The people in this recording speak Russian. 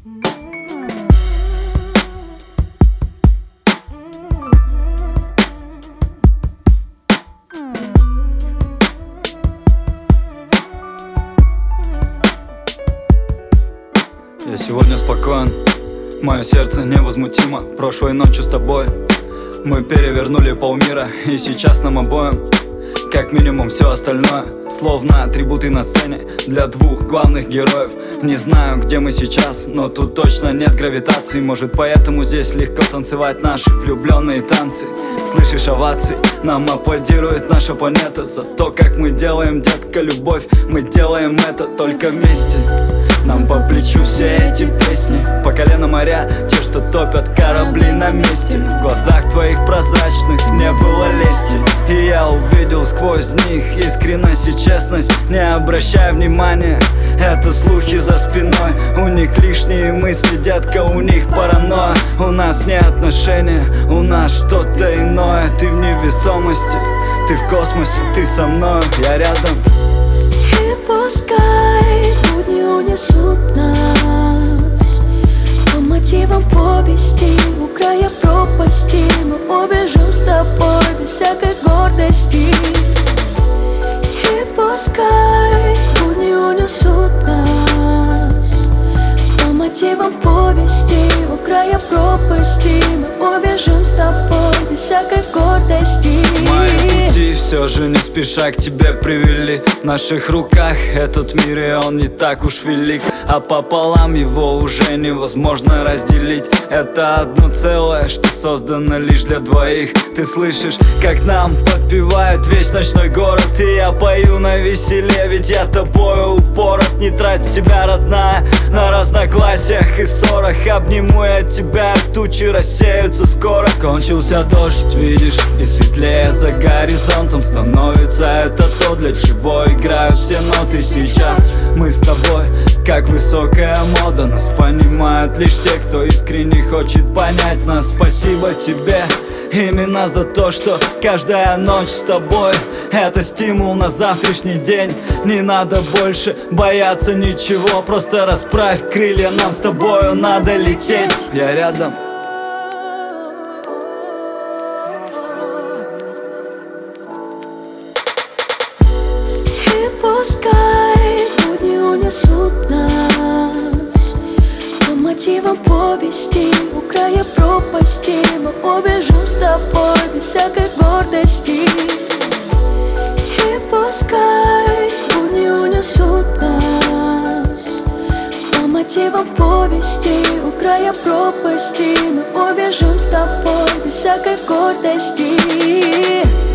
Я сегодня спокоен, мое сердце невозмутимо. Прошлой ночью с тобой мы перевернули полмира, и сейчас нам обоим как минимум все остальное словно атрибуты на сцене для двух главных героев. Не знаю, где мы сейчас, но тут точно нет гравитации. Может, поэтому здесь легко танцевать наши влюбленные танцы. Слышишь овации? Нам аплодирует наша планета за то, как мы делаем, детка, любовь. Мы делаем это только вместе. Нам по плечу все эти песни, по колено моря, те, что топят корабли на месте. В глазах твоих прозрачных не было лести, и я увидел сквозь них искренность и честность. Не обращай внимания, это слухи за спиной. У них лишние мысли, детка, у них паранойя. У нас не отношения, у нас что-то иное. Ты в невесомости, ты в космосе, ты со мной, я рядом. И пускай будни унесут нас по мотивам повести, у края пропасти мы побежим с тобой без всякой гордости. И пускай будни унесут нас по мотивам повести, у края пропасти мы побежим с тобой без всякой гордости. Мои пути все же не спеша к тебе привели. В наших руках этот мир, и он не так уж велик, а пополам его уже невозможно разделить. Это одно целое, что создано лишь для двоих. Ты слышишь, как нам подпевает весь ночной город, и я пою на веселе, ведь я тобою упорот. Не трать себя, родная, на разногласиях и ссорах. Обниму я тебя, тучи рассеются скоро. Кончился дождь, видишь, и светлее за горизонтом становится это то, для чего играют все ноты. Сейчас мы с тобой, как высокая мода. Нас понимают лишь те, кто искренне хочет понять нас. Спасибо тебе именно за то, что каждая ночь с тобой — это стимул на завтрашний день. Не надо больше бояться ничего, просто расправь крылья, нам с тобою надо лететь. Я рядом. И пускай будни унесут нас по мотивам повести, у края пропасти мы побежим с тобой без всякой гордости. И пускай будни унесут нас по мотивам повести, у края пропасти мы побежим с тобой без всякой гордости.